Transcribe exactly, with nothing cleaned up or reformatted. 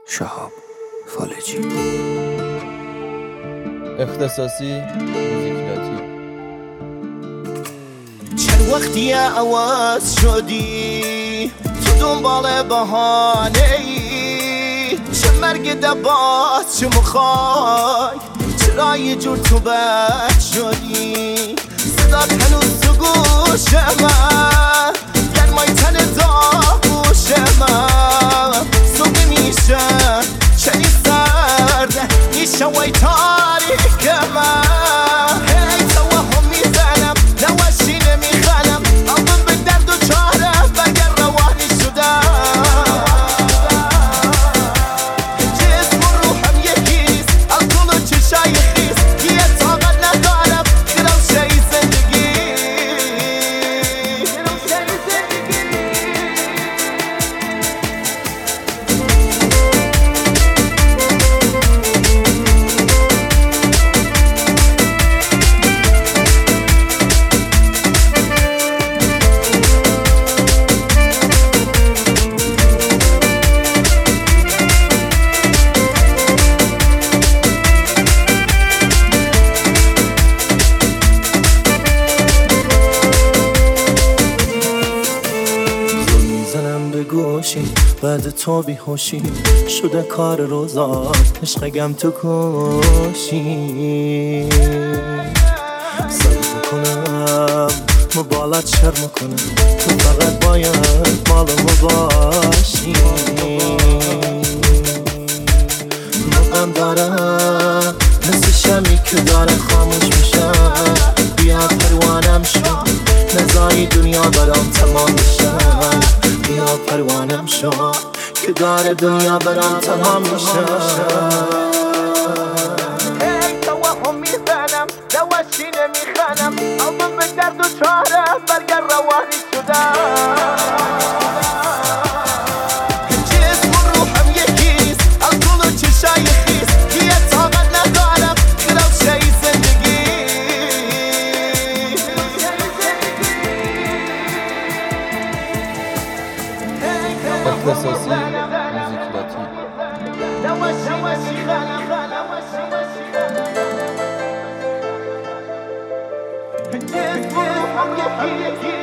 شهاب فالجی. اختصاصی موزیکلاتی. چند وقتی عوض شدی تو دنبال بهانه ای، چه مرگ دبات چه مخوای، چرا یه جور تو بد شدی، صدات هنوز تو گوش من، گرمای تن داغوش من، صبح میشه چنین سرده میشه وای تاریک من، هی توهم میزنم نوشی نمیخنم، آبم به درد و چاره برگر روانی شدم، جسم و روحم یکیست، الکل و چشای خیس، دیگه طاقت ندارم گروشهی زندگی. بعد تو بیهوشی شده کار روزات، عشقگم تو کشی، صبر کنم مبالات شرم کنم، تو فقط باید مالمو باشی، مقام دارم مثل شمی که داره خاموش میشم، بیا پروانم شو نزاری دنیا برام تمام میشم، بیا پروانم شو که داره دنیا برام تمام میشه. هی توهم میزنم دوشی نمیخنم، آبم به درد و چاره برگر روانی شدم، جسم و روحم یکیست، الکل و چشای خیس، دیگه طاقت ندارم گروشهی زندگی. اختصاصی موزیکلاتی. جسم و روحم یکیست